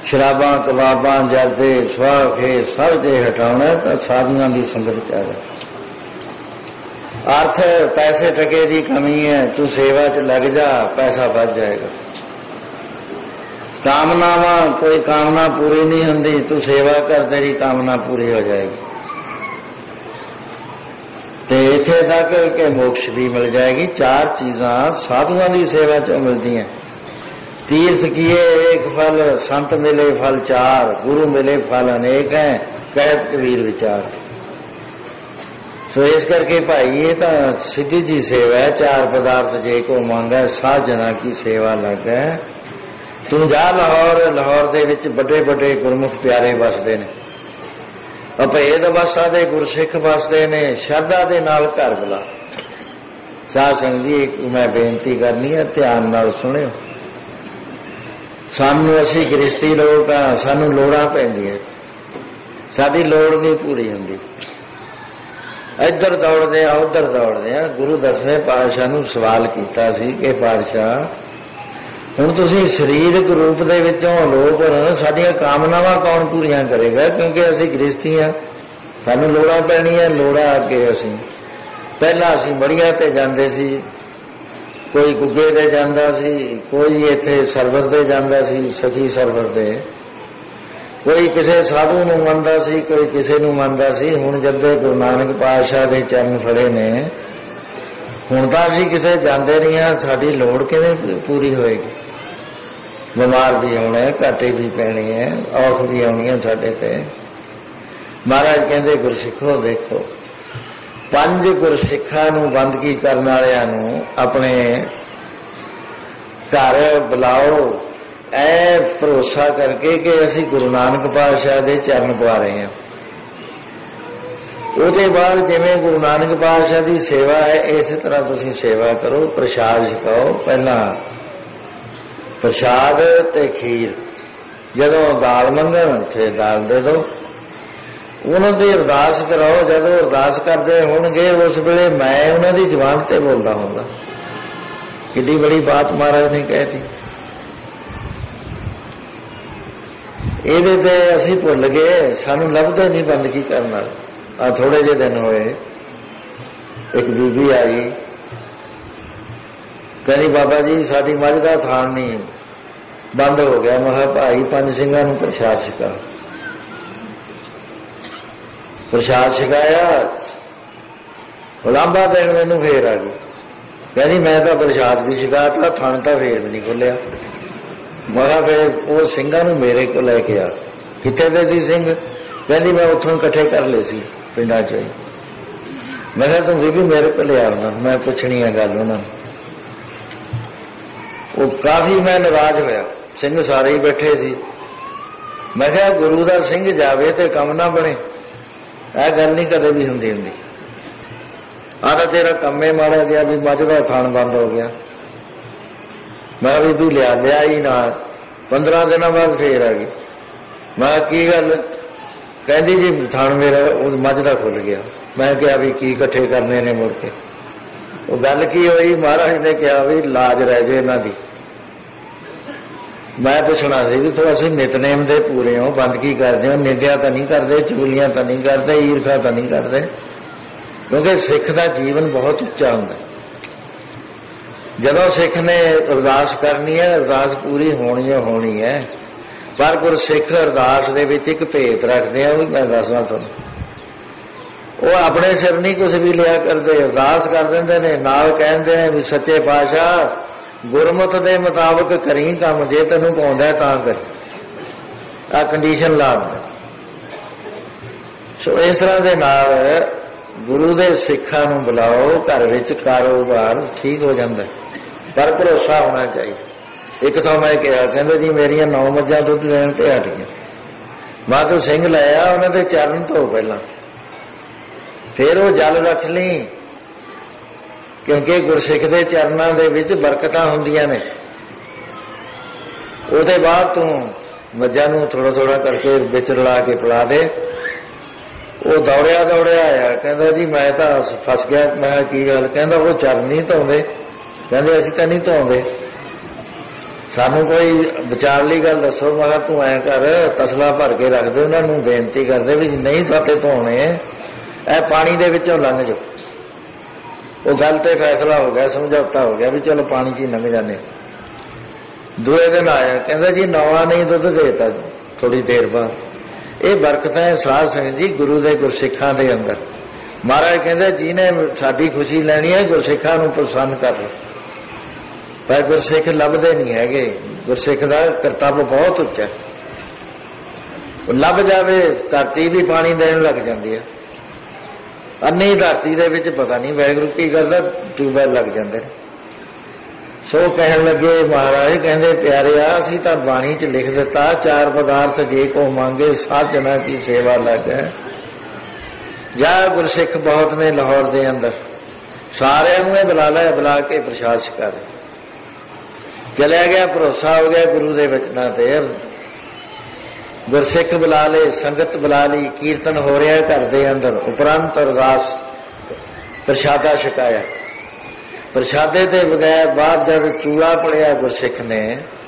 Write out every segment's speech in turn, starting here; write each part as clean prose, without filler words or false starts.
शराबां कबाबां जरदे सुआह खे सब जे हटाउणा तो साधुआं दी संगत च आ जा। अर्थ पैसे टके की कमी है, तू सेवा च लग जा, पैसा बच जाएगा। कामनावां कोई कामना पूरी नहीं होंदी, तू सेवा कर, तेरी कामना पूरी हो जाएगी। ते इत्थे तक कि मोक्ष भी मिल जाएगी। चार चीज़ां साधुआं की सेवा चों मिलदियां। तीर्थ किए एक फल, संत मिले फल चार, गुरु मिले फल अनेक हैं, कहत कबीर विचार। सो इस करके भाई ये तो सीधी जी सेवा है। चार पदार्थ जे को मांगा, साध जना की सेवा लग है। तू जा लाहौर, लाहौर दे विच बड़े बड़े गुरमुख प्यारे वसदे ने, अभेद अवस्था दे गुरसिख वसदे ने। श्रद्धा दे नाल घर बुला। साध संगत जी एक मैं बेनती करनी है, ध्यान नाल सुनियो। सानू असी गृहस्थी लोग हाँ, सानू लोड़ां पैंदियां, साडी लोड़ नहीं पूरी हुंदी। इधर दौड़ते हैं उधर दौड़ते हैं। गुरु 10वें पातशाह नूं सवाल कीता सी कि पातशाह हुण तुसीं शरीरक रूप दे विचों लो, पर साडीआं कामनावां कौन पूरीआं करेगा? क्योंकि असीं गृहस्थी हां, सानू लोड़ां पैणीआं। लोड़ां अगे असीं पहलां असीं मड़ीआं ते जांदे सी, कोई गुग्गे दे जांदा सी, कोई इत्थे सरवर दे जांदा सी, सखी सरवर दे, कोई किसी साधु नूं मनदा सी, कोई किसी नूं मनदा सी। हुण जद गुरु नानक पातशाह दे चरण फड़े ने, हुण तां असीं किते जांदे नहीं हां, साडी लोड़ किवें पूरी होएगी? बीमार भी होना है, घाटे भी पैने है, औख भी आउणी है साडे ते। महाराज कहंदे गुरसिखो देखो, 5 गुरसिखां नूं बंदगी करन वालिआं नूं अपने घर बुलाओ, ऐ भरोसा करके कि असी गुरु नानक पातशाह दे चरण पवा रहे हैं। उसके बाद जिवें गुरु नानक पातशाह की सेवा है, इस तरह तुसीं सेवा करो। प्रसाद छकाओ, पहला प्रसाद ते खीर। जदों दाल मंगण फिर दाल दे दो, उन्होंने दी अरदास कराओ। जदों अरदास करते होणगे उस वेले मैं उन्हों की जबान ते बोलता होऊंगा। किड्डी बड़ी बात महाराज ने कहती। ਇਹਦੇ ਤੇ ਅਸੀਂ ਭੁੱਲ ਗਏ, ਸਾਨੂੰ ਲੱਭਦੇ ਨਹੀਂ ਬੰਦਗੀ ਕਰਨ ਵਾਲੇ। ਆ ਥੋੜੇ ਜਿਹੇ ਦਿਨ ਹੋਏ, ਇੱਕ ਬੀਬੀ ਆਈ, ਕਹਿੰਦੀ ਬਾਬਾ ਜੀ ਸਾਡੀ ਮੱਝ ਦਾ ਥਾਣ ਨਹੀਂ ਬੰਦ ਹੋ ਗਿਆ। ਮੈਂ ਕਿਹਾ ਭਾਈ 5 ਸਿੰਘਾਂ ਨੂੰ ਪ੍ਰਸ਼ਾਦ ਛਕਾ। ਪ੍ਰਸ਼ਾਦ ਛਕਾਇਆ, ਉਲਾਂਭਾ ਦੇਣ ਮੈਨੂੰ ਫੇਰ ਆ ਗਈ। ਕਹਿੰਦੀ ਮੈਂ ਤਾਂ ਪ੍ਰਸ਼ਾਦ ਵੀ ਛਕਾਤਾ, ਥਣ ਤਾਂ ਫੇਰ ਵੀ ਨਹੀਂ ਖੁੱਲਿਆ। मैं फिर वो ਸਿੰਘਾਂ ਨੂੰ मेरे को लैके आ। कितने दे सी सिंह? कहती मैं उतों इकट्ठे कर ले सी पिंडा चो ही। मैं कहा तुम भी मेरे को ले आना, मैं पूछनी है गल उन्होंने। वो काफी मैं नाराज होया, सिंह सारे ही बैठे सी। मैं कहा गुरु का सिंह जावे तो कम ना बने, यह गल नहीं कदे भी हुंदी हुंदी। आधा तेरा कम्मे माड़ा गया भी मझ का थान बंद हो गया। मैं भी लिया ही ना। 15 दिनों बाद फिर आ गई। मैं की गल? कहती जी थान मेरा मझ का खुल गया। मैं क्या भी की इकट्ठे करने ने मुड़ के? वो गल की हुई, महाराज ने कहा भी लाज रह जाए इन्हां दी। मैं पूछना सी भी तो असं नितनेम दे पूरे हो, बंदगी करते हो, निंदिया तो नहीं करते, चुगलियां तो नहीं करते, ईर्खा तो नहीं करते? क्योंकि सिख का जीवन बहुत उच्चा होंगे। जदों सिख ने अरदास करनी है, अरदास पूरी होनी है। पर गुरसिख अरदास दे विच एक भेत रखते हैं, वो मैं दसदा तुहानूं। वो अपने सिर नहीं कुछ भी लिया करते, अरदास कर देंदे ने, नाल कहंदे ने भी सच्चे पातशाह गुरमत दे मुताबक करी काम, जे तैनूं पाउंदा तां कर। आ कंडीशन ला दे। सो इस तरह दे नाल गुरु दे सिखां नूं बुलाओ, घर विच कारोबार ठीक हो जांदा है। पर भरोसा होना चाहिए। एक तो मैं कहा, कहते जी मेरिया 9 मझां दुध देण ते हट गई। मैं तू सिंह लाया, उन्हां दे चरण धो पहला, फिर वो जल रख ली, क्योंकि गुरसिख दे चरनां दे विच बरकतां हुंदियां ने। उहदे बाद तू मझां नूं थोड़ा थोड़ा करके विच रला के पिला दे। वो दौड़िया आया, कहता जी मैं तो फस गया। मैं की गल? कहता वो चरण नहीं धोंदे। कहते असीं तां नहीं धोंदे, सानू कोई विचारली गल दसो। मैं कहा तू ऐ कर, तसला भर के रख दे, उन्होंने बेनती करते भी नहीं साते धोने, ए पानी दे विचों लंघ जाओ। वो गल ते फैसला हो गया, समझौता हो गया भी चलो पानी च लंघ जाने। दूए दिन आया, कहता जी नवा नहीं दुध देता थोड़ी देर बाद। ये बरकत है साध संगत जी गुरु दे गुरसिखां दे अंदर। महाराज कहते जिन्हें साडी खुशी लैनी है गुरसिखां नूं प्रसन्न कर लो, पर गुरसिख लभदे नहीं है। गुरसिख का करतब बहुत उच्चा, लभ जावे धरती भी पानी देन लग जाती है। अन्नी धरती दे विच पता नहीं वाहिगुरू की करदा, ट्यूबवैल लग जाते। सो कहन लगे महाराज, कहते प्यारिया असीं तां बाणी च लिख दिता, चार पदार्थ जे को मांगे साजना की सेवा लग। जा गुरसिख बहुत ने लाहौर दे अंदर, सारे बुला लिया, बुला के प्रसाद छका चलिया गया। भरोसा हो गया गुरु दे वचनां ते। गुरसिख बुला ले, संगत बुला ली, कीर्तन हो रहा घर दे अंदर। उपरंत अरदास, प्रसादा छकाया। प्रसादे ते बगैर बाद जब चूड़ा पड़िया गुरसिख ने,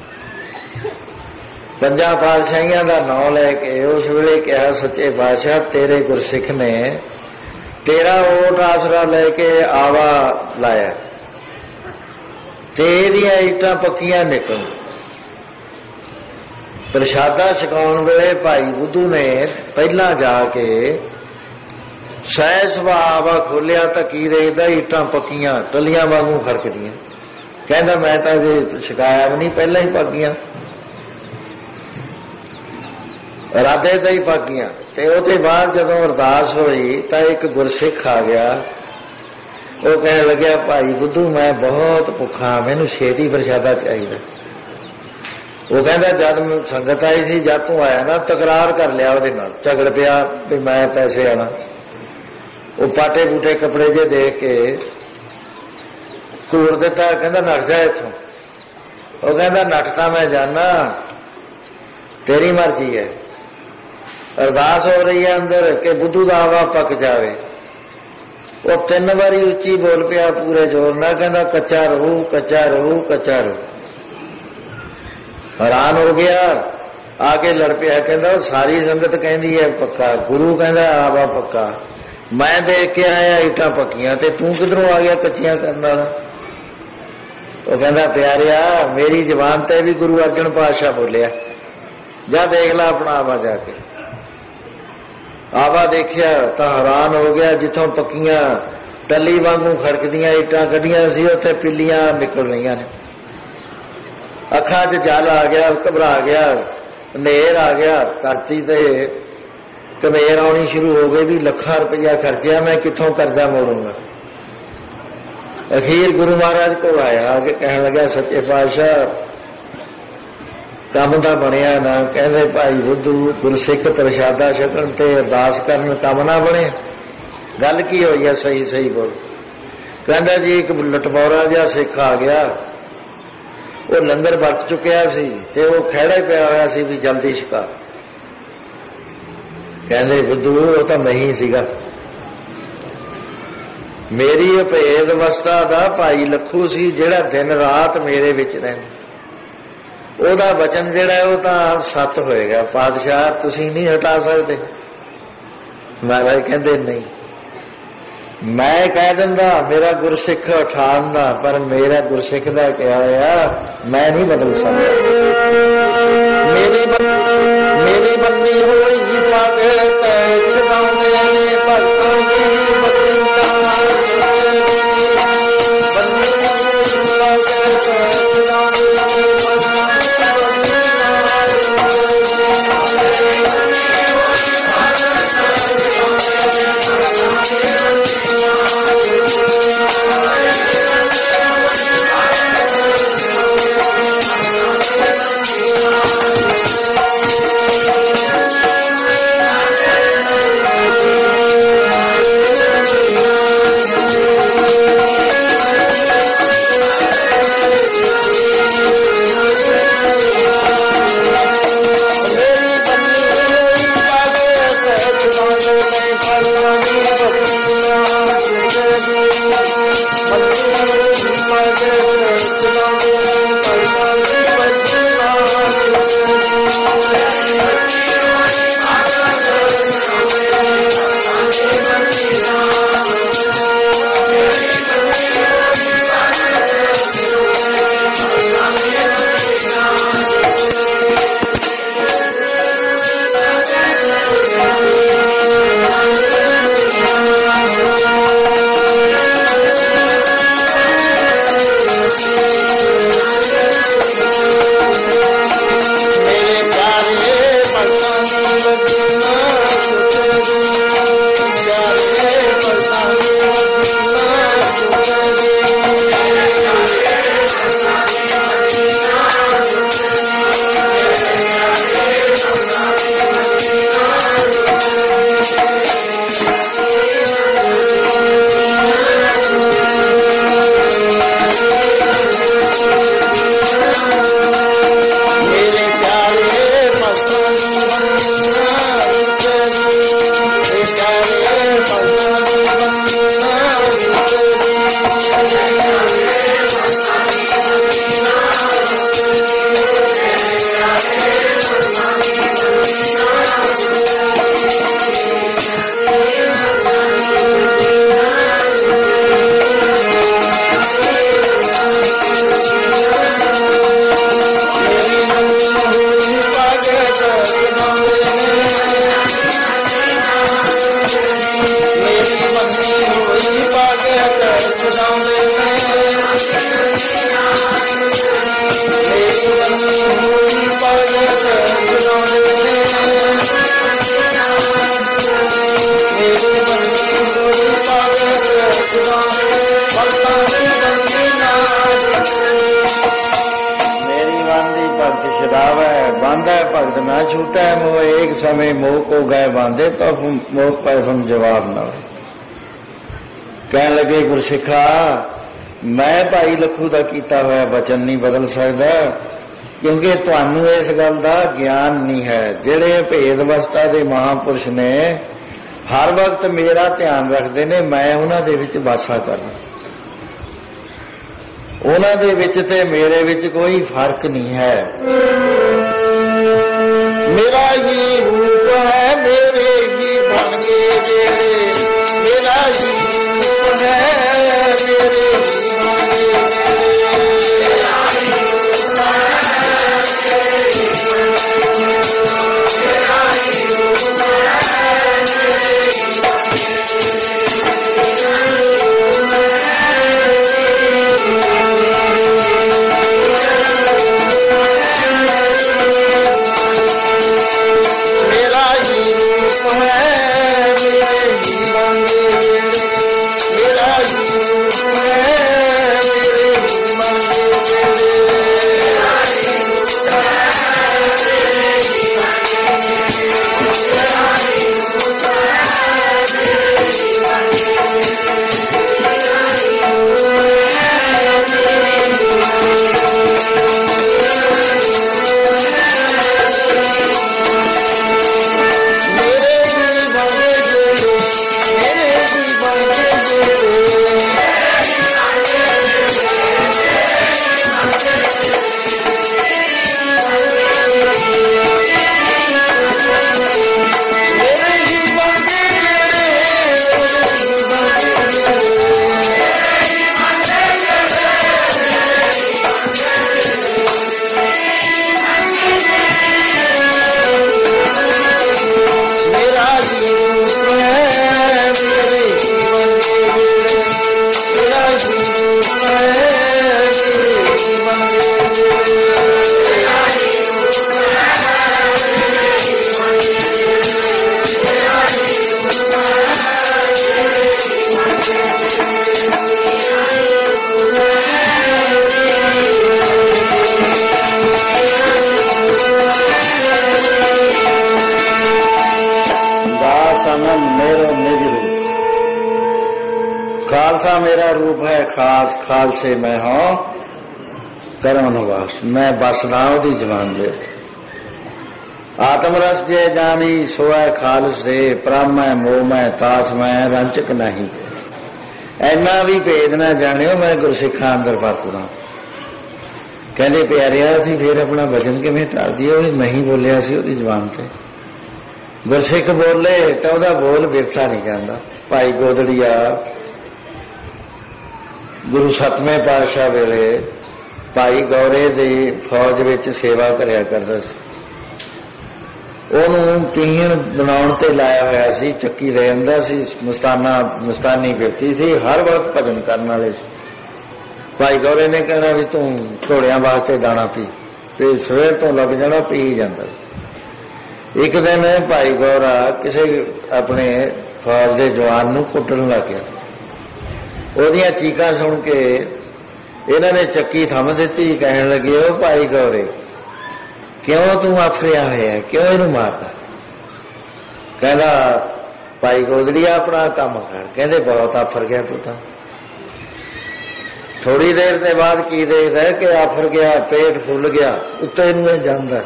पंजा पातशाहियां दा नाम लैके उस वेले कहा सच्चे पातशाह तेरे गुरसिख ने तेरा ओट आसरा लैके आवा लाया, तेरिया ईटां पक्कियां निकल। प्रसादा छकाउण वेले भाई बुद्धू ने पहला जाके सह सुभाव खोलिया तो की देखदा ईटां पक्कियां टलियां वांगू खड़कदियां। कहंदा मैं तां जे छकाया भी नहीं, पहला ही पक्कियां, राधे तो ही पक्कियां। ते उहदे बाद जदों अरदास होई तां एक गुरसिख आ गया। वो कह लग्या भाई बुद्धू मैं बहुत भुखा, मैनू छेती प्रसादा चाहिए। वो कहता जब संगत आई सी, जब तू आया ना तकरार कर लिया, वो झगड़ पिया भी मैं पैसे आना। वो पाटे बूटे कपड़े जे दे के घूर दिता, कहता नट जा इथों। वो कहता नटता मैं जाना, तेरी मर्जी है। अरदास हो रही है अंदर कि बुद्धू दा आवा पक जावे। वो 3 बारी उच्ची बोल पिया पूरे जोर ना, कहता कच्चा रहू कच्चा रहू कच्चा रहू। हैरान हो गया, आके लड़ पिया। कहता सारी संगत कहती है पक्का, गुरु कहता आवा पक्का, मैं देख के आया ईटां पक्कियां ते तू किधरों आ गया कच्चियां करने वाला। वो कहता प्यारिया मेरी जबान ते भी गुरु अर्जन पातशाह बोलिया, जा देख ला अपना आवा जाके। आवा देखिया तो हैरान हो गया, जिथों पक्कियां टली वांगू खड़कदियां ईटां कढ़ियां सी उत्थे पिल्लियां निकल रही ने। अखां 'च जल आ गया, घबरा गया, नेर आ गया, धरती ते कमेर आनी शुरू हो गई भी लखां रुपया खर्चिया, मैं कित्थों कर्जा मोड़ूंगा। अखीर गुरु महाराज को आया, आके कहन लगा सच्चे पातशाह काम तो बनया ना। कहते भाई बुद्धू गुरसिख प्रसादा छकण ते अरदास करन काम ना बने, गल की होई है सही सही बोल। कहता जी एक लटमौरा जिहा सिख आ गया, वो लंगर वरत चुकिया सी ते वो खैड़ा पिया होया सी भी जल्दी छका। कहते बुद्धू वो तो नहीं सीगा, मेरी भेद अवस्था दा भाई लखू सी जिहड़ा दिन रात मेरे विच रहिंदा। ਉਹਦਾ वचन ਜਿਹੜਾ ਉਹ ਤਾਂ सत ਹੋਏਗਾ, पातशाह ਤੁਸੀਂ नहीं हटा सकते। महाराज कहते नहीं, मैं कह दिंदा मेरा गुरसिख उठांदा, पर मेरा गुरसिख का क्या होया मैं नहीं बदल सकता। मेरी बंदी होई पग तै छुड़ाउंदे ने भगतां दी बत्ती ना छूटा मोह एक समय मोह को गए बांधे तो मोह पैसम जवाब ना हो। कहने लगे गुरसिखा मैं भाई लखू का किया हुआ वचन नहीं बदल सकता क्योंकि तुहानू इस गल का ज्ञान नहीं है। जिहड़े भेद अवस्था के महापुरुष ने हर वक्त मेरा ध्यान रखते हैं, मैं उन्हां दे विच वासा करना, उन्हां दे विच ते मेरे विच कोई फर्क नहीं है। मेरा ही रूप है मेरे ही बन गए जेड़े, मेरा ही रूप है मेरे ही बन खालसा मेरा रूप है खास, खालसे मैं हूं करम निवास, मैं बसदा ओदी जवान दे। आत्मरस जे जानी सोए खालस दे, परम मैं मोह मैं तास मैं रंचक नहीं। इन्ना भी भेद ना जानियो मैं गुरसिखा अंदर वरतदा। कहते प्यारिया असीं फिर अपना वचन किवें टाल दईए, मैं ही बोलिया सी ओदी जवान ते। गुरसिख बोले तो ओहदा बोल विरसा नहीं जांदा। भाई गोदड़िया गुरु सतवें पातशाह वेले भाई गौरे दी फौज विच सेवा करिया करदा सी। ਉਹਨੂੰ ਪੀਣ ਬਣਾਉਣ ਤੇ ਲਾਇਆ ਹੋਇਆ ਸੀ, ਚੱਕੀ ਰਹਿੰਦਾ ਸੀ, ਮਸਤਾਨੀ ਵਿਅਕਤੀ ਸੀ, ਹਰ ਵਕਤ ਭਜਨ ਕਰਨ ਵਾਲੇ ਸੀ। ਭਾਈ ਗੌਰੇ ਨੇ ਕਹਿਣਾ ਵੀ ਤੂੰ ਘੋੜਿਆਂ ਵਾਸਤੇ ਦਾਣਾ ਪੀ, ਤੇ ਸਵੇਰ ਤੋਂ ਲੱਗ ਜਾਣਾ ਪੀ ਜਾਂਦਾ। ਇੱਕ ਦਿਨ ਭਾਈ ਗੌਰਾ ਕਿਸੇ ਆਪਣੇ ਫੌਜ ਦੇ ਜਵਾਨ ਨੂੰ ਕੁੱਟਣ ਲੱਗ ਗਿਆ। ਉਹਦੀਆਂ ਚੀਕਾਂ ਸੁਣ ਕੇ ਇਹਨਾਂ ਨੇ ਚੱਕੀ ਥੰਮ ਦਿੱਤੀ। ਕਹਿਣ ਲੱਗੇ ਉਹ ਭਾਈ ਗੌਰੇ क्यों तू आफरिया होया, क्यों इनू मारदा? कहना भाई गोदड़िया अपना काम कर। कहते बहुत आफर गया तू तो। थोड़ी देर के बाद की देखदा है कि आफर गया, पेट फुल गया, उत्ते इनू जांदा।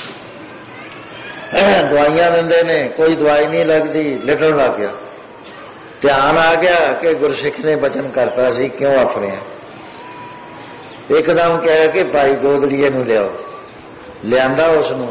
दवाइयां दिंदे ने, कोई दवाई नहीं लगती, लिटण लग गया। ध्यान आ गया कि गुरसिख ने वचन करता सी क्यों आफरिया। एकदम कहा कि भाई गोदड़िए नू लियाओ। लिया उसनू।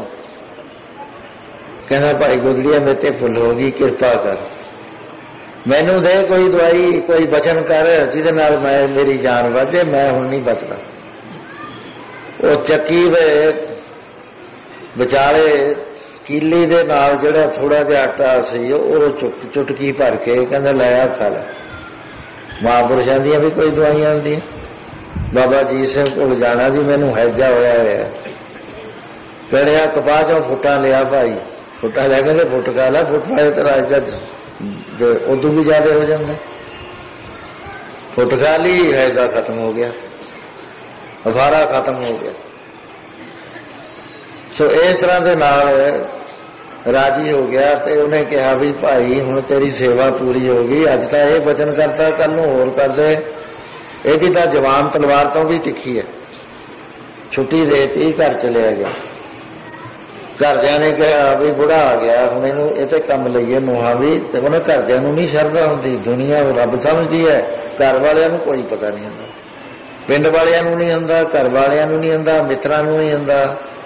कहना भाई गोदड़िया मेरे ते फुल हो गई, कृपा कर, मैनू दे कोई दवाई, कोई वचन कर जिहदे नाल मैं मेरी जान वधे, मैं हुण नहीं बचदा। वो चक्की दे विचाले कीली दे नाल जिहड़ा थोड़ा जिहा आटा सी वो चुटकी भर के कहंदा लै आ खा लै। महापुरुषां दीयां भी कोई दवाइयां हुंदियां। बाबा जी सिंह कोल जाना जी, मैनू हैजा होया होया। कहने कपाह चों फुटा लिया भाई, फुटा लै के फुट खा लै, फुट पाए तो राजा उदू भी ज्यादा हो जाता। फुट खा ली, हैजा खत्म हो गया, अखारा खत्म हो गया। सो इस तरह के नाल राजी हो गया तो उन्हें कहा भी भाई हुण तेरी सेवा पूरी हो गई, अज तो यह वचन करता कल नूं होर कर दे। यदि तो जवान तलवार तो भी तिखी है। छुट्टी देती, घर चलिया गया। घरदियां ने कहा भी बुढ़ा आ गया हुण इहनूं इह ते काम लईए नूहां भी, तो उन्हें घरदियां नूं नहीं शरधा हुंदी, दुनिया रब समझदी है, घर वालियां नूं कोई पता नहीं हुंदा, पिंड वालियां नूं नहीं हुंदा, घर वालियां नूं नहीं हुंदा, मित्रां नूं नहीं हुंदा,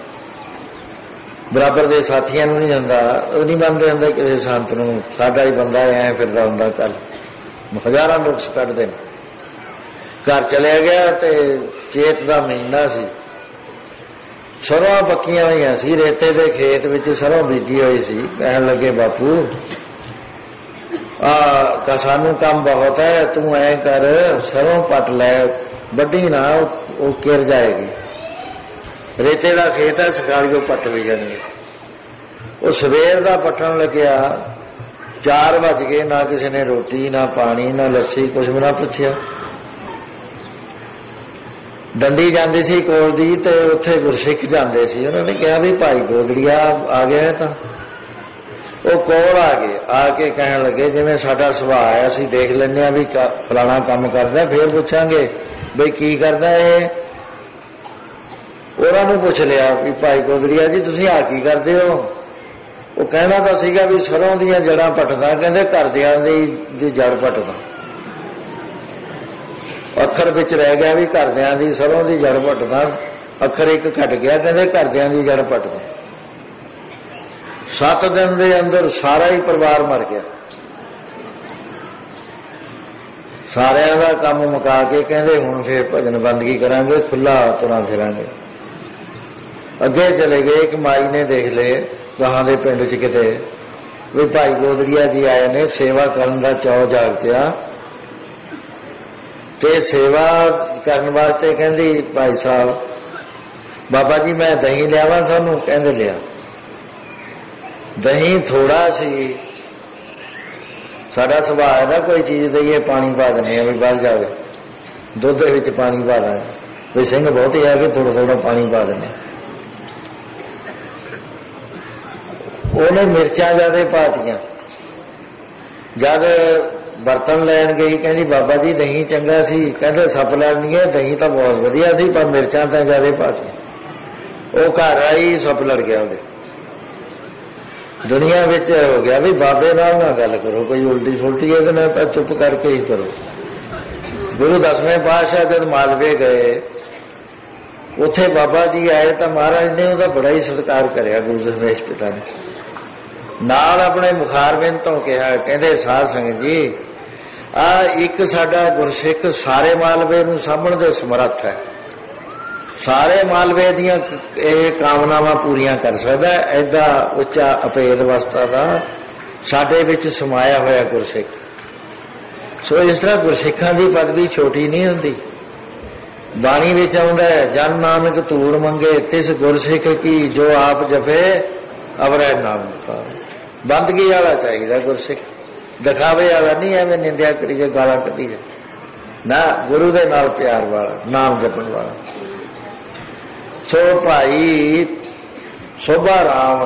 बराबर के साथियों नहीं हुंदा। नहीं मनते हुंदे किसी संत नूं, साडा ही बंदा ऐ फिरदा हुंदा, कल हज़ारां नुक्स कढदे ने। घर चलिया गया तो चेत का महीना सी, सरों पक्कियां हुई सी, रेते के खेत में सरों बीजी हुई सी। कहन लगे बापू सानू काम बहुत है, तू ऐ कर सरों पट लै, बड्डी ना वो किर जाएगी। रेते का खेत है, सकालियों पट भी जानी। वो सवेर का पटन लग्या, 4 बज गए, ना किसी ने रोटी ना पानी ना लस्सी कुछ भी ना पूछया। डंडी जाती सी कोल दी, तो उत्थे गुरसिख जाते सी, उन्होंने कहा भी भाई गोदड़िया आ गया। तो वो कोल आ गए, आके कहन लगे जिवें साडा सुभाव है, असीं देख लैंदे भी फलाना काम करदा, फिर पूछांगे बई की करदा है। उन्होंने पूछ लिया भी भाई गोदड़िया जी तुसीं आ की करदे हो। वो कहना तो सीगा भी सरों दीयां जड़ां पटदा, कहंदे घरदियां दी जड़ पटदा। अखर विच रह गया भी घरदियां दी सरों दी जड़ पटदा, अखर एक घट गया, कहंदे घरदियां दी जड़ पटदा। 7 दिन के अंदर सारा ही परिवार मर गया। सारिਆਂ ਦਾ काम मुका के कहंदे हुण फिर भजन बंदगी करांगे, खुला तुरां फिरांगे। अगे चले गए। एक माई ने देख ले गाहां दे पिंड च किते भी भाई गोदड़िया जी आए ने, सेवा करन दा चाव जाग पिया, ते सेवा करन वास्ते कहंदी भाई साहब बाबा जी मैं दही लियावां थानू, कहंदे लिया। दही थोड़ा सी, साडा सुभाव है ना कोई चीज़ दईए पानी पा देने भी बल जाए, दुध विच पानी पा दें, कोई सिंह बहुत ही है कि थोड़ा थोड़ा पानी पा देने। उन्हें मिर्चां ज़्यादा पातियां। जब बर्तन लैन गई कहती बाबा जी दही चंगा सी, कहते सप लड़नी है, दही तो बहुत वधिया सी पर मिर्चां तो ज़्यादा पातियां। वो घर आई सप लड़ गया, वो दुनिया विच हो गया भी बाबे नाल ना गल करो, कोई उल्टी फुलटी है ना तो चुप करके ही करो। गुरु 10वें पातशाह जब मालवे गए, उत्थे बाबा जी आए तो महाराज ने उसका बड़ा ही सत्कार कराया। गुरु दशमेश पिता ने नाल अपने मुखारबिंद तो कहा, कहते साध संगत जी आ एक साडा गुरसिख सारे मालवे नूं सामभण दे समर्थ है, सारे मालवे दीयां कामनावां पूरियां कर सकदा है। ऐदा उच्चा अभेद अवस्था दा साडे विच समाया होया गुरसिख। सो इस तरह गुरसिखां दी पदवी छोटी नहीं हुंदी। बाणी विच आउंदा है जन नानक धूड़ मंगे, तिस गुरसिख की जो आप जपे अवरै नाम का। बंदगी वाला चाहिए गुरसिख, दिखावे वाला नहीं, एवं निंदिया करिए गालां कढीए ना, गुरु दे नाल प्यार वाला, नाम जपण वाला। सो भाई शोभा राम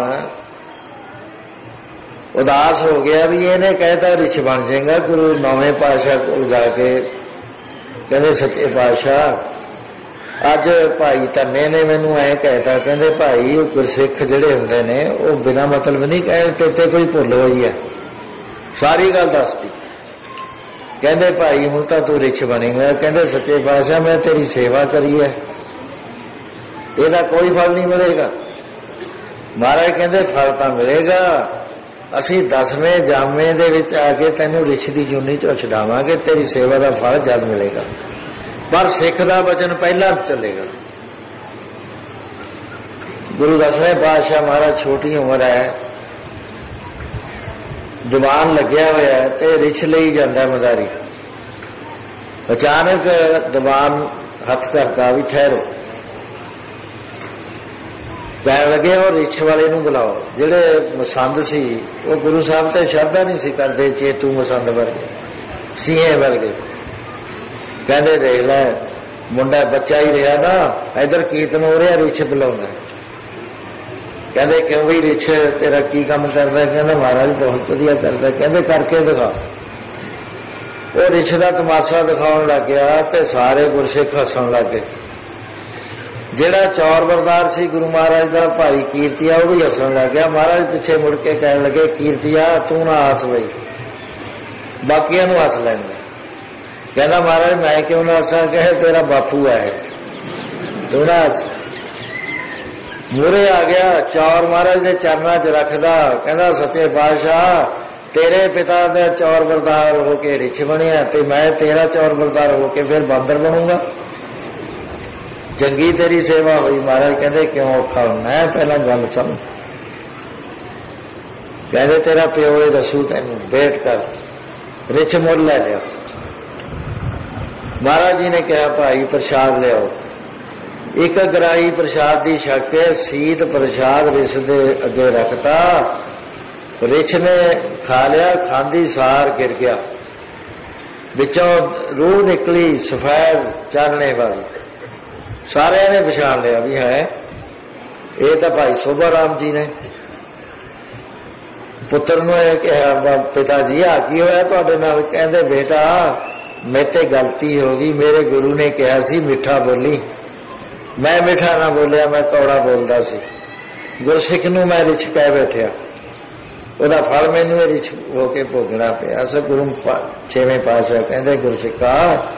उदास हो गया भी इन्हें कहता रिछ बन जाएगा। गुरु 9वें पातशाह को जाके कहते सच्चे पातशाह अज भाई धन्ने ने मैनू ऐ कहता, कहते भाई वो गुरसिख जिहड़े हुंदे ने वो बिना मतलब नहीं कहे तेते कोई भुल होई है, सारी गल दसती। कहते भाई हुण तां तू रिछ बनेगा। कहते सच्चे पातशाह मैं तेरी सेवा करी है, ਇਹਦਾ कोई फल नहीं मिलेगा। महाराज कहते फल तो मिलेगा, असी 10वें जामे दे विच आके तैनूं रिछ दी जूनी चों छडावांगे, तेरी सेवा का फल जद मिलेगा, पर सिख दा वचन पहला चलेगा। गुरु 10वें पातशाह महाराज छोटी उम्र है, जवान लग्या होया है ते रिछ लई जांदा मदारी। अचानक दबान हथ करता भी ठहरो, कह लगे और रिछ वाले नूं बुलाओ। जिहड़े मसंद सी वो गुरु साहब ते शरधा नहीं सी करदे, चेतू मसंद वर्गे सीए वर्गे। कहते देख लै मुंडा बच्चा ही रहा ना, इधर कीर्तन हो रहा रिछ बुलाउंदा। कहते क्यों भी रिछ तेरा की काम करता? कहना महाराज बहुत वधिया करता। कहते करके दिखा। वो रिछ का तमाशा दिखाने लग गया तो सारे गुरसिख हसन लग गए। जिहड़ा चौर बरदार सी गुरु महाराज का भाई कीर्तिया वो भी हसन लग गया। महाराज पिछे मुड़ के कह लगे कीर्तिया तू ना हस बई, बाकिया नूं हस लैण दे। कहना महाराज मैं क्यों ना हसा? कहे तेरा बापू है तू ना हस। मूरे आ गया चौर महाराज के चरणों च रखदा। कहना सच्चे पातशाह तेरे पिता का चौर बरदार होके रिछ बनिया ते मैं तेरा चौर बरदार होके फिर बांदर बनूंगा। चंगी तेरी सेवा हुई। महाराज कहते क्यों औखा होना है? पहला गल समझ। कहते तेरा प्यो ये दसू तेन वेट कर, रिछ मुल लै लिया। महाराज जी ने कहा भाई प्रसाद लियाओ। एक गराई प्रसाद की छक के सीत प्रसाद रिछ दे अगे रखता। रिछ ने खा लिया, खांदी सार गिर गया, विचों रूह निकली सफेद चानने वाली। सारे ने पछाण लिया भी है ये तो भाई शोभा राम जी ने। पुत्र ने कहा पिता जी आ की होया तुहाडे नाल? कहंदे बेटा मेरे गलती हो गई, मेरे गुरु ने कहा सी मिठा बोली, मैं मिठा ना बोलिया, मैं कौड़ा बोलता सी। गुरसिख नूं मैं रिछ कह बैठिया, ਉਹਦਾ फल मैनू रिछ होके भोगना पिया। सो गुरु छेवें पातशाह कहते गुरसिखा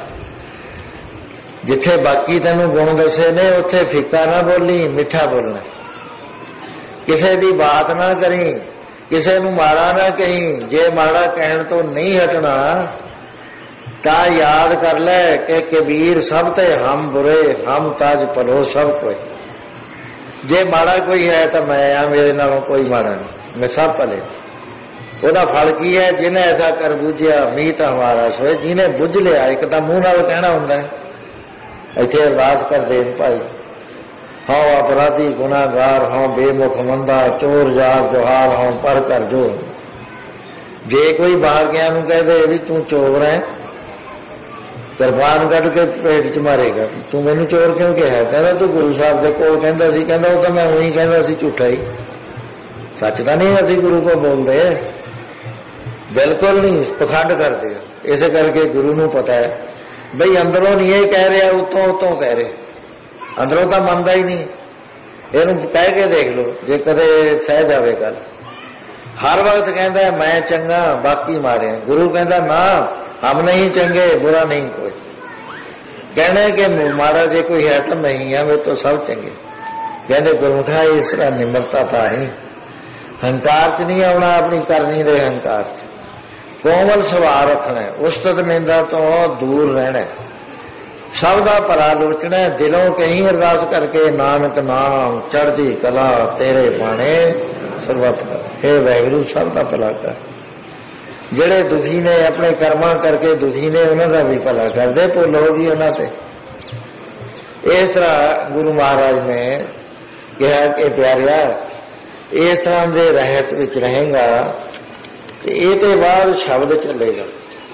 जिथे बाकी तेनों गुण दसे ने उत्थे फिक्का ना बोली, मिठा बोलना। किसी की बात ना करी, किसी नूं माड़ा ना कही। जे माड़ा कहण तो नहीं हटना ता याद कर ले कि कबीर सब ते हम बुरे, हम ताज भलो सब कोई। जे माड़ा कोई है तो मैं आ, मेरे नालों कोई माड़ा नहीं, मैं सब भले। ਉਹਦਾ फल की है? जिन्हें ऐसा कर बूझिया मीत हमारा सोए। जिन्हें बुझ लिया एक तो मूँह नाल कहना हुंदा है। इत्थे अरदास कर देन भाई हों अपराधी गुनाहगार हों बेमुख मंदा चोर जार जोहार हों पर कर जो। जे कोई बाहर गया नूं कह दे भी तू चोर है, कृपान कढ़ के पेट च मारेगा, तू मैनू चोर क्यों कहा? कहता तू गुरु साहब के कोल कहंदा सी। कहंदा वो तो मैं उही कहंदा सी, झूठा ही, सच तो नहीं असीं गुरु को बोलते, बिल्कुल नहीं, पखंड करते। इस करके गुरु नूं पता है बई अंदरों नहीं ये कह रहा, उतों उतों कह रहे, अंदरों तो मनता ही नहीं। इहनूं कह के देख लो जे कदे सह जावे गल। हर वक्त कहता है मैं चंगा बाकी मारे। गुरु कहता ना हम नहीं चंगे, बुरा नहीं कोई। कहने के मारा जे कोई है तो मैं ही है, वे तो सब चंगे। कहते गुरमुखा इस तरह निमरता था ही, हंकार च नहीं आना, अपनी करनी दे हंकार च कोमल सुभाव रखना, उस्तत निंदा तो दूर रहना, सबका भला लोचना, दिलों कहीं अरदास करके नानक नाम चढ़दी कला तेरे बाणे सर्वत कर। हे वाहिगुरू सबका भला कर। ਜਿਹੜੇ दुखी ने अपने कर्मा करके दुखी ने उन्होंने भी भला कर दे, भुल होगी उन्होंने। इस तरह गुरु महाराज ने कहा कि प्यारिया इस तरह के रहत विच रहेगा तो ये बाद शब्द चलेगा,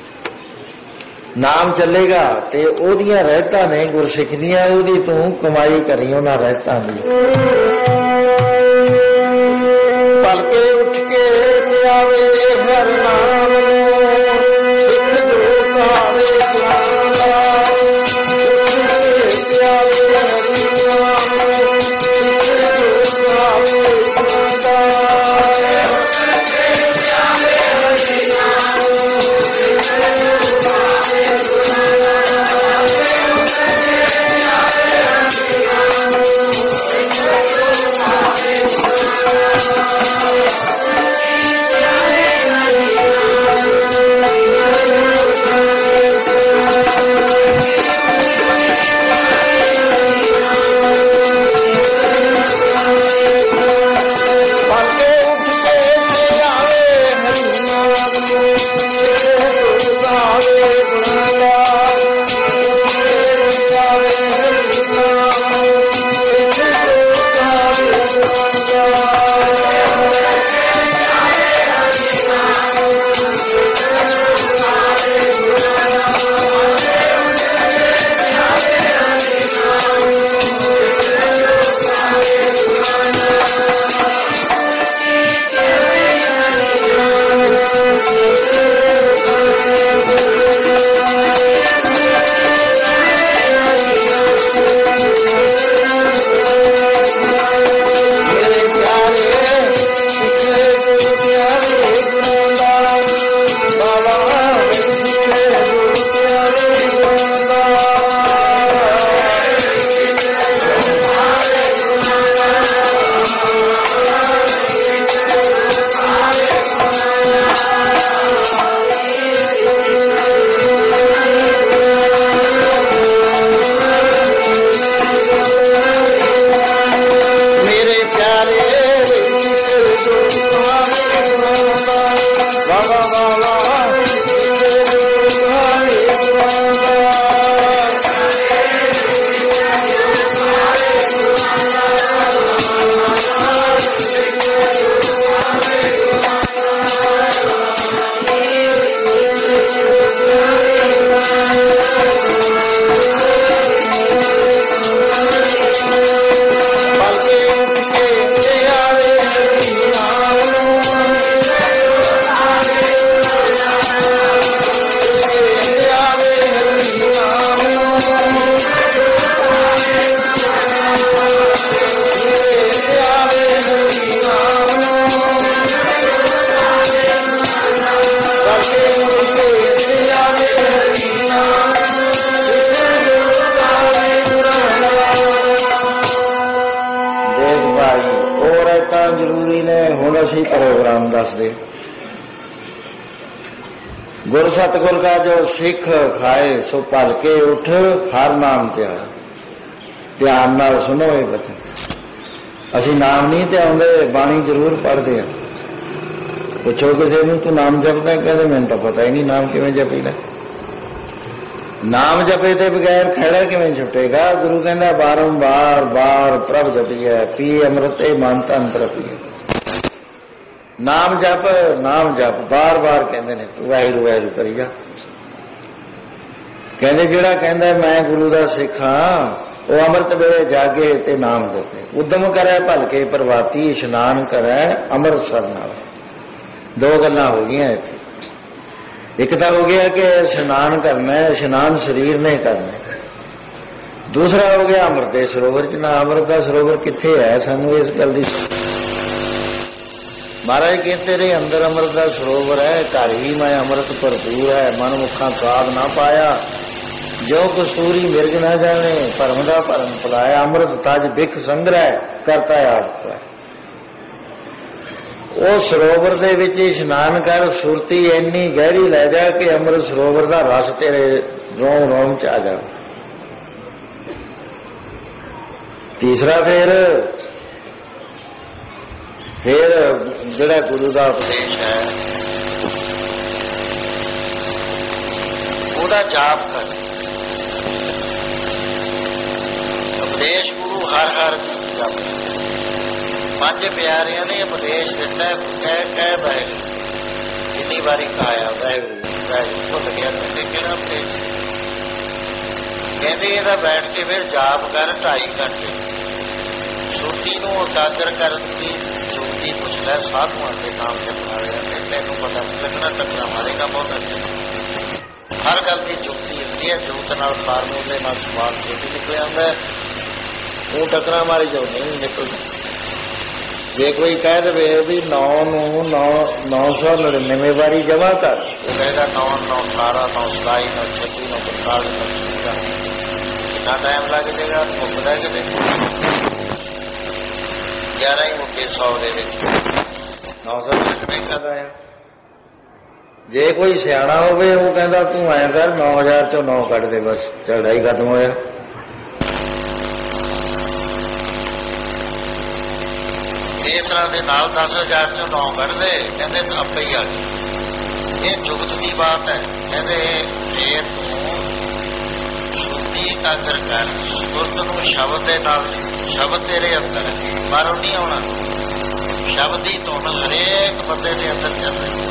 नाम चलेगा, तो ओदियां रहतां ने गुरसिख दियां, ओदी तू कमाई करी उन्हां रहतां दी। भलके उठ के आवे हर नाम सिख जो कहावे ਹੁਣ असीं प्रोग्राम दसदे। गुर सतगुर का जो सिख खाए सो भल के उठ हर नाम त्याग। ध्यान नाल सुनो ये बचन। असीं नाम नहीं त्यागदे, बाणी जरूर पढ़ते हैं। पुछो किसी नूं तू नाम जपदा, कहते मैनूं तां पता ही नहीं नाम किवें जपीदा। नाम जपे ते बगैर खैड़ा किवें छुटेगा। गुरु कहंदा बारंबार बार प्रभ जपीए, पी अमृत मन तन तरपीए। नाम जप बार बार कहते हैं तू वाहिगुरू वाहिगुरू करी जा। कहते जिहड़ा कहंदा मैं गुरु दा सिख हां वो अमृत वेले जागे ते नाम जपे। उद्यम करे भल के प्रभाती, इशनान करे अमृत सर नाल। दो गल्लां हो गईयां इत्थे। एक तो हो गया कि इशनान करना है, इशनान शरीर ने करना है। दूसरा हो गया अमृत दे सरोवर च। ना अमृत का सरोवर कित्थे है, सानू इस गल दी महाराज के तेरे अंदर अमृत का सरोवर है, घर ही मैं अमृत भरपूर है। मन मुखा स्वाद ना पाया, जो कसूरी मिर्ग ना जाने, भरम का भरम पलाया। अमृत तज बिख संग्रह करता आप है। वो सरोवर दे विच इशनान कर, सुरती इन्नी गहरी लै जा कि अमृत सरोवर का रस तेरे रोम रोम च आ जा। तीसरा फिर जिहड़ा गुरु का उपदेश है ਉਹਦਾ जाप कर। उपदेश गुरु हर हर जप। पंज प्यारियां ने उपदेश दिता, कह वाहिगुरू। कितनी बारी कहाया वाहिगुरू वाहिगुरू, भुल गया कहते किहड़ा उपदेश। कहते ਇਹਦਾ बैठ के फिर जाप कर 2.5 घंटे। सुरती नूं उजागर करन दी जुगती पुछ लै, साधुआं के नाम जपना रहे तैनूं पता लगना, टकरा मारेगा बहुत अच्छा। हर गल की जुगती होती है, जुगत नाल फार्मूले नाल सवाल छेती निकल आंदा है। वो टकरा मारी जाओ नहीं निकलदा। जे कोई कह दे भी 999 बारी जमा कर, वो कहेगा 9 9 18 9 27 9 26 9 45 9 56। कितना टाइम लग जाएगा, मुकदा कि नहीं। 11 ही मुक्के 100 दे 900 करदा है। जे कोई सियाणा होवे वो कहता तू आया कर 9000 चो 9 कट दे, बस झगड़ा ही खत्म होया। इस तरह के 10,000 चो 9 कट दे, कहते आपे ही आ गए। ये जुगत की बात है। कहते जे तू शुद्धि एकाग्र कर, सुरत नूं शब्द दे नाल, शब्द तेरे अंदर है, बाहरों नहीं आना। शब्द ही धुन हरेक बंदे के अंदर चलती,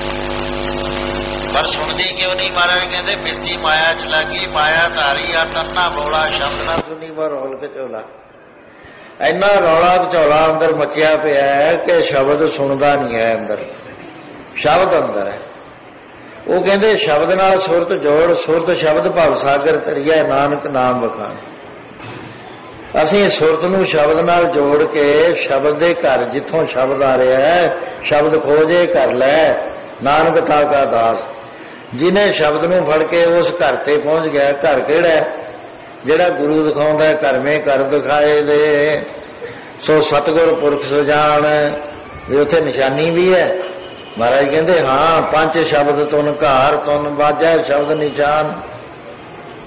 पर सुनती क्यों नहीं। महाराज कहते बिरती माया च लगी, माया धारी आ तन्ना बोला, शब्द ना सुनी पर रौल कचौला। इन्ना रौला कचौला अंदर मचिया पिया है कि शब्द सुनता नहीं है। अंदर शब्द अंदर है। वो कहते शब्द नाल सुरत जोड़, सुरत शब्द भव सागर तरिया, नानक नाम बखान। असीं सुरत नूं शब्द नाल जोड़ के शब्द दे घर, जिथों शब्द आ रहा है शब्द खोजे कर लै। नानक था का दास, जिन्हें शब्द नूं फड़ के उस घर ते पहुंच गया। घर किहड़ा है, जिहड़ा गुरु दिखाउंदा है, घर में घर दिखाए दे। सो सतगुर पुरख सुजान, भी उत्थे निशानी भी है। महाराज कहते हाँ 5 शब्द तुन घर तुन बाजा शब्द निशान।